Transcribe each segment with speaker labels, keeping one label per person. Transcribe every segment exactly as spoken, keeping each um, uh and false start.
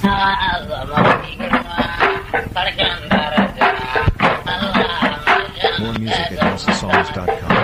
Speaker 1: More music at house of songs dot com.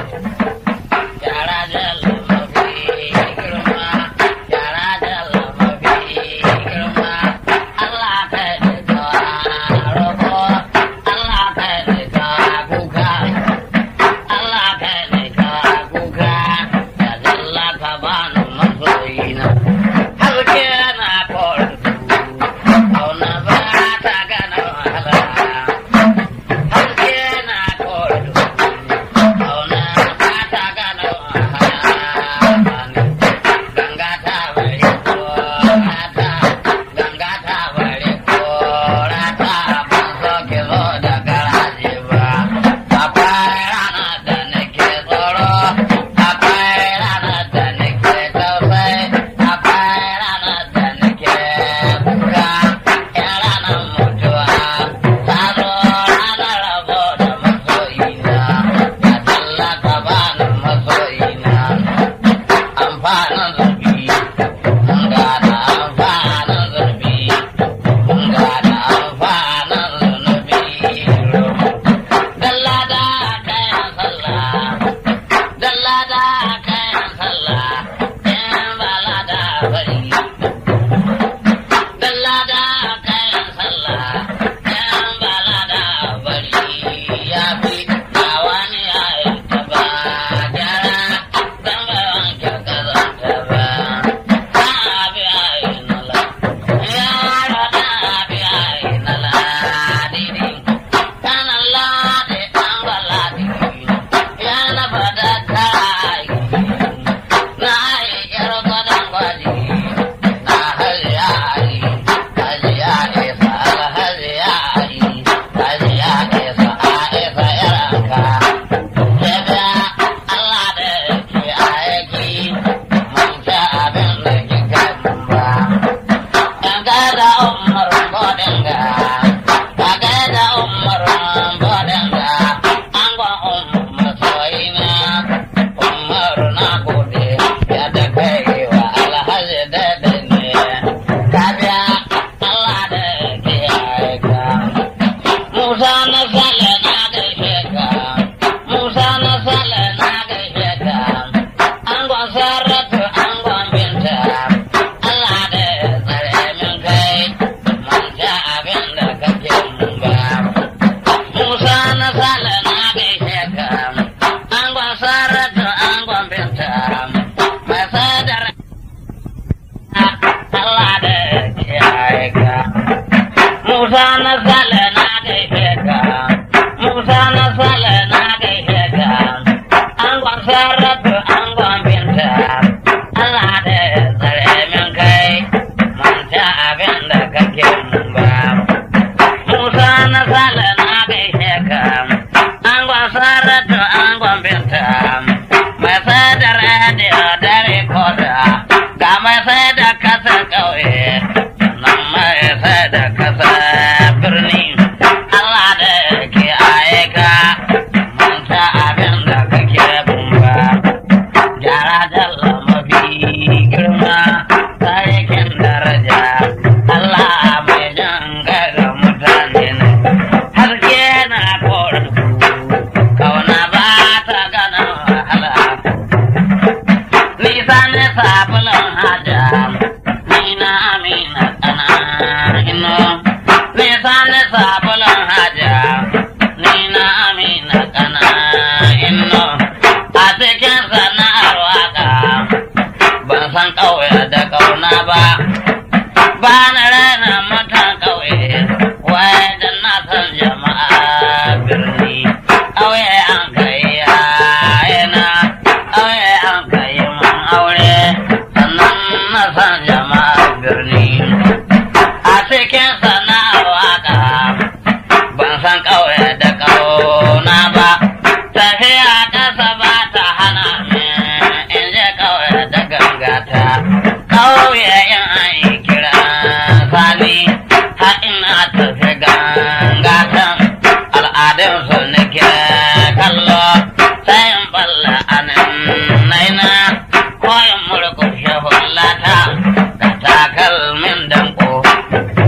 Speaker 2: Koyan murkushe hulata, ka takalmin danko.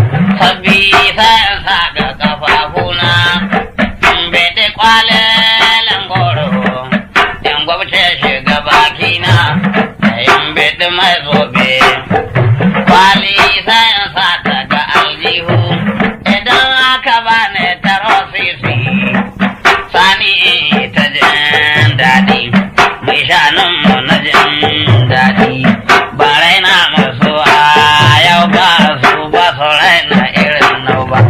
Speaker 2: da mai zobe kwali sai in sa ta ga aljihu idan aka bani taro sisi sani ta jin daɗi mai shanun mu na jin daɗi ba raina masu a yau ba su ba su raina irin nau ba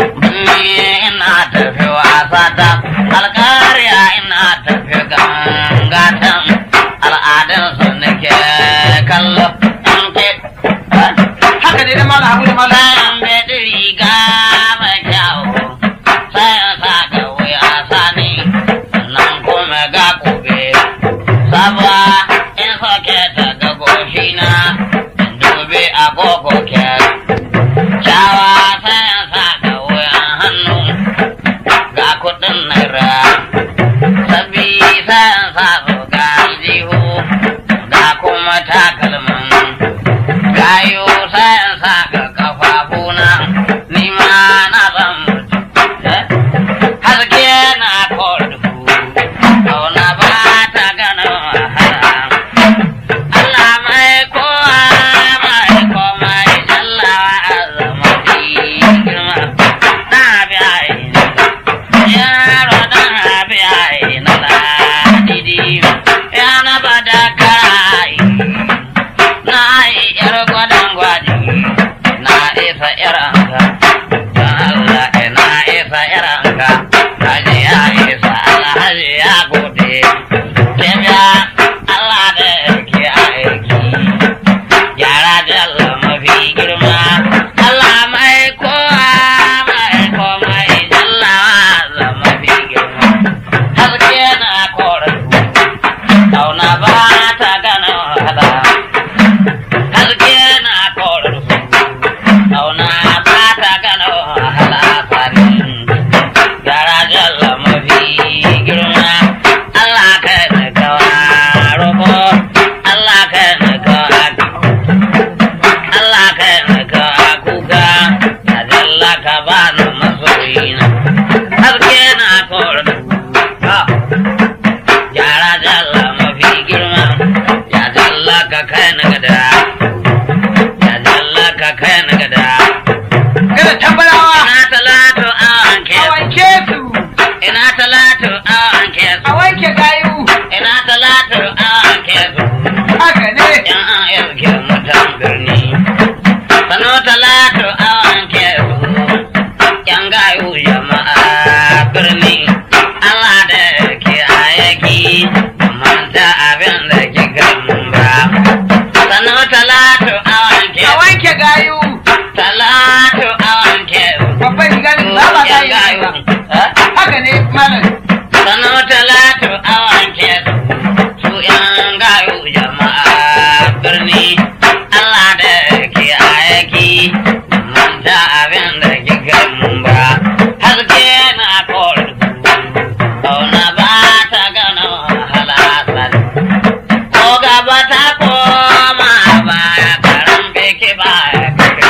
Speaker 2: ina tafi wasa ta alƙariya ina tafi gangatan al'adunsu nake kallo ke
Speaker 3: haka ne da mala hagu da mala
Speaker 2: bayan bai riga mai kyau sai in sa ga wuya sani nan kuma ga kube sabuwa in soke ta ga goshina dubi agogo ke shawa sai in sa ga wuyan hannu ga kudin naira sabbi sai in sa su ga aljihu ga kuma takalmin gayo sai in sa ga kafafuna ni ma na zan mutu haske na kodu kauna ba ta gano wahala Allah mai kowa mai komai jallawa azama fi girma na biya yaro dan biya na ladidi ya na bada karai na yi yar gwadon gwaji na isa iranka don Allah na isa iranka haji ya isa alhaji ya gode kemiya Allah da yake aiki gyara jalla mafi girma Allah mai kowa mai komai jallawa za mafi girma haske na koren kauna ba ta gano wahala haske na koren kauna ba ta gano wahala sani gyara jalla mafi girma Allah kai na kawa roƙo Allah kai na kawa Allah kai na kawa kuka a jalla ka ba na masoyina haske na koren gyara jalla mafi girma ya jalla ka kai na gada ya jalla ka kai na gada
Speaker 3: kada tambarawa
Speaker 2: ina talatu a wanke
Speaker 3: a wanke su
Speaker 2: ina talatu a wanke
Speaker 3: a wanke gayu
Speaker 2: ina talatu a wanke
Speaker 3: haka ne
Speaker 2: yan an yanke mutan birni sano talatu a wanke yan gayu jama'a birni Allah da ke ayaki manta abin da kika ba sano talatu a wanke
Speaker 3: a wanke gayu
Speaker 2: talatu a wanke
Speaker 3: babban riga ne ba ba gayu haka ne malam
Speaker 2: sano talatu a wanke su yan gayu jama'a birni Allah da ke ayaki manta abin da kika ba haske na kore kauna ba ta gano halasal ko gaba ta koma baya karan beke baya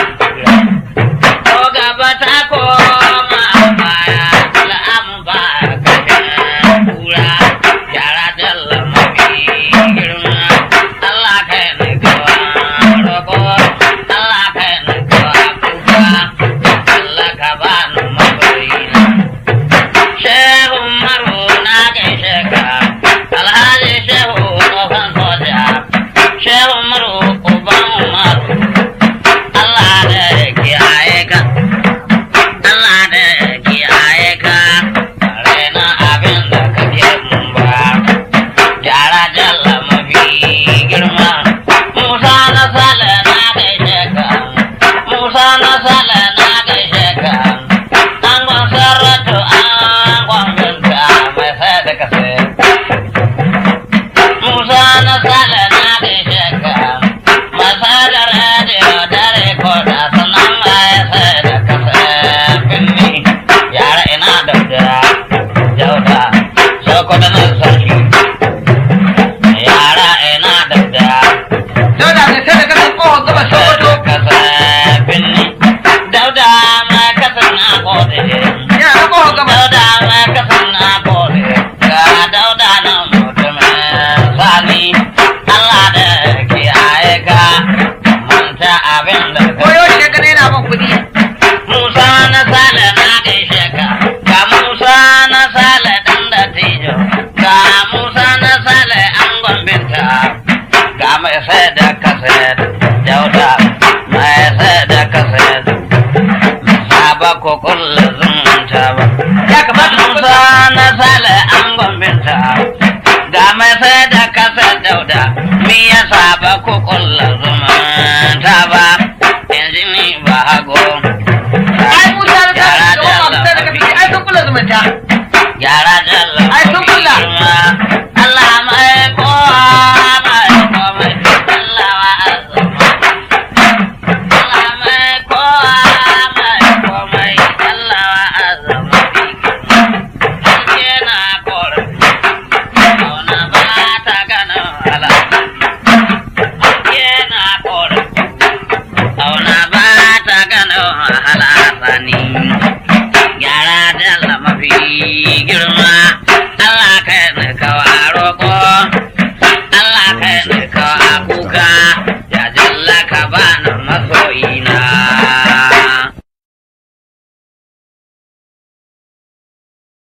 Speaker 2: ko gaba ta koma baya al'am baya kashin kura yara jalla mafi girma Allah kai na gawa roƙo Allah kai na gawa kuka Allah ka ba ni masoyina Shehu Umaru na gaishe ka Alhaji Shehu Tsohon Soja Shehu Umaru Uban Umaru Allah da kiyaye ka Allah da kiyaye ka raina abin da kake mun ba gyara jalla mafi girma Musa na sale na gaishe ka Musa na sale na gaishe ka angon sarrato angon binta mai sai da kase Musa na sale na gaishe ka mai sai da rediyo dare ko da sanan mai sai da kase binni yara ina da jauda sokoto na sarki yara ina da
Speaker 3: dauda ne sai da kasan kohon gaba sokoto
Speaker 2: kasa binni dauda mai kasa na gode
Speaker 3: yana na kohon gaba
Speaker 2: dauda mai kasa na gode ga dauda na mutumin sani Allah da ke aye ku kulla zumunta ba.
Speaker 3: Ya kamata ku
Speaker 2: Musa na sale an gwamnta ga mai sai da kasar dauda me yasa ba ku kulla zumunta ba yanzu ni ba hago.
Speaker 3: ai Musa da ta da masu sai da kafi ai sun kula zumunta.
Speaker 2: Gyara jalla
Speaker 3: Ai, sun kulla.
Speaker 2: Allah mai kowa mai komai Allah wa azuma. Allah mai kowa mai komai Allah wa azuma. Ke na kore kauna ba ta gano ala. Ke na kore kauna ba ta gano ala sani. Gyara jalla mafi girma Allah kai ne kawa roƙo Allah kai ne kawa kuka